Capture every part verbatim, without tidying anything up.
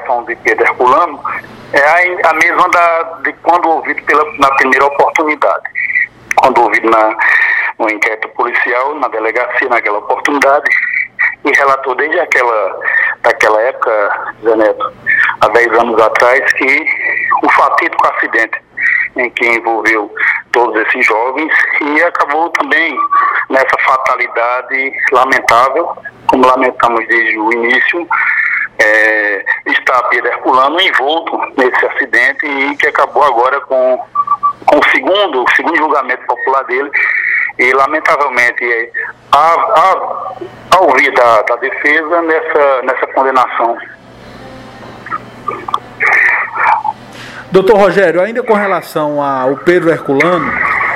declaração de Pedro Herculano é a, a mesma da, de quando ouvido pela, na primeira oportunidade. Quando ouvido na, no inquérito policial, na delegacia, naquela oportunidade, e relatou desde aquela, daquela época, Zé Neto, há dez anos atrás, que o fatídico acidente em que envolveu todos esses jovens e acabou também nessa fatalidade lamentável, como lamentamos desde o início, é, está Pedro Herculano envolto nesse acidente e que acabou agora com, com o segundo, o segundo julgamento popular dele. E, lamentavelmente, há, há, há ouvir da, da defesa nessa, nessa condenação. Doutor Rogério, ainda com relação ao Pedro Herculano,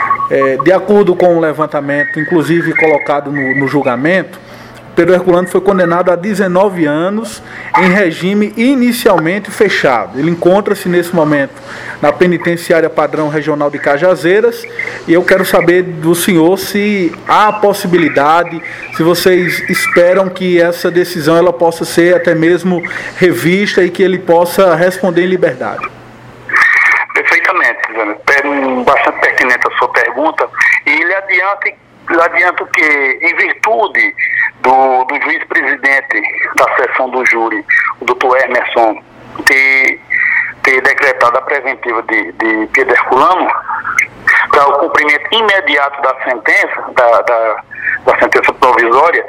é, de acordo com o levantamento, inclusive colocado no, no julgamento, Pedro Herculano foi condenado a dezenove anos em regime inicialmente fechado. Ele encontra-se nesse momento na penitenciária padrão regional de Cajazeiras e eu quero saber do senhor se há a possibilidade, se vocês esperam que essa decisão ela possa ser até mesmo revista e que ele possa responder em liberdade. Perfeitamente, bastante pertinente a sua pergunta, e ele adianta, ele adianta que, em virtude do, do juiz-presidente da seção do júri, o doutor Emerson, ter, ter decretado a preventiva de, de Pedro Herculano para o cumprimento imediato da sentença, da, da, da sentença provisória,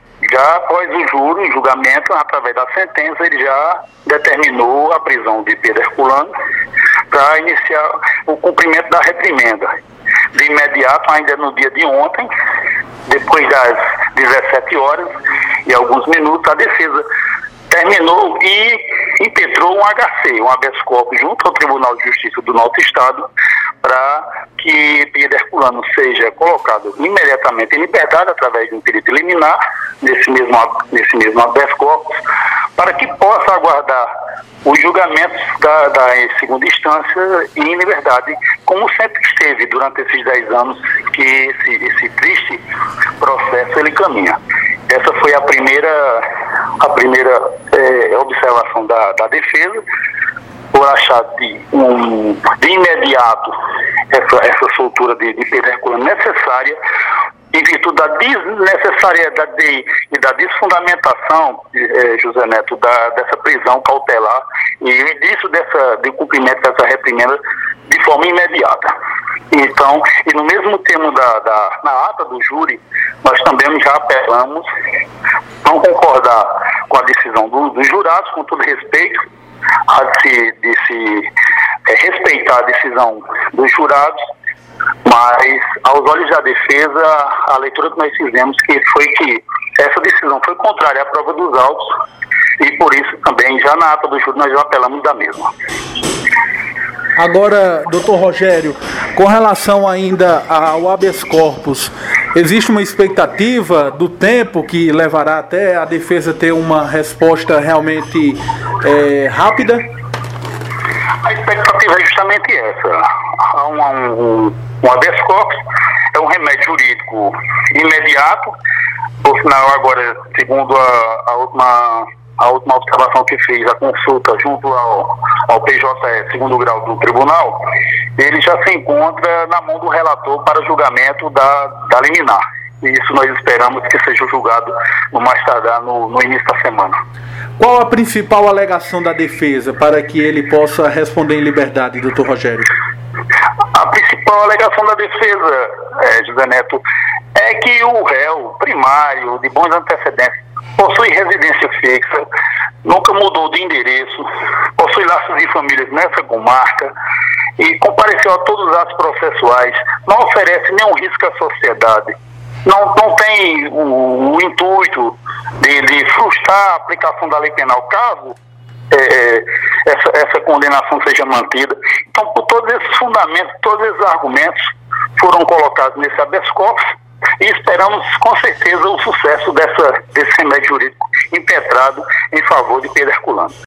já após o júri, o julgamento, através da sentença, ele já determinou a prisão de Pedro Herculano para iniciar o cumprimento da reprimenda. De imediato, ainda no dia de ontem, depois das dezessete horas e alguns minutos, a defesa terminou e impetrou um H C, um habeas corpus, junto ao Tribunal de Justiça do nosso Estado, para que Pedro Herculano seja colocado imediatamente em liberdade através de um perito liminar, nesse mesmo, nesse mesmo habeas corpus, para que possa aguardar os julgamentos da, da segunda instância e em liberdade, como sempre esteve durante esses dez anos que esse, esse triste processo ele caminha. Essa foi a primeira, a primeira é, observação da, da defesa, por achar de, um, de imediato essa, essa soltura de, de Pedro Herculano necessária, em virtude da desnecessariedade e da desfundamentação, eh, José Neto, da, dessa prisão cautelar e o início dessa, do cumprimento dessa reprimenda de forma imediata. Então, e no mesmo termo da, da, na ata do júri, nós também já apelamos a não concordar com a decisão do, dos jurados, com todo respeito, a de se, de se é, respeitar a decisão dos jurados, mas aos olhos da defesa, a leitura que nós fizemos que foi que essa decisão foi contrária à prova dos autos e por isso também já na ata do júri nós já apelamos da mesma. Agora, doutor Rogério, com relação ainda ao habeas corpus, existe uma expectativa do tempo que levará até a defesa ter uma resposta realmente é, rápida? A expectativa é justamente essa. Há um, um, um habeas corpus, é um remédio jurídico imediato, por sinal agora, segundo a, a última... a última observação que fez, a consulta junto ao, ao P J E, segundo grau do tribunal, ele já se encontra na mão do relator para julgamento da, da liminar. E isso nós esperamos que seja julgado no mais tardar no, no início da semana. Qual a principal alegação da defesa para que ele possa responder em liberdade, doutor Rogério? A principal alegação da defesa, é, José Neto, é que o réu primário, de bons antecedentes, possui residência fixa, nunca mudou de endereço, possui laços de famílias nessa comarca e compareceu a todos os atos processuais, não oferece nenhum risco à sociedade, não, não tem o, o intuito de, de frustrar a aplicação da lei penal, caso é, essa, essa condenação seja mantida. Então, por todos esses fundamentos, todos esses argumentos foram colocados nesse habeas corpus, e esperamos, com certeza, o sucesso dessa, desse remédio jurídico impetrado em favor de Pedro Herculano.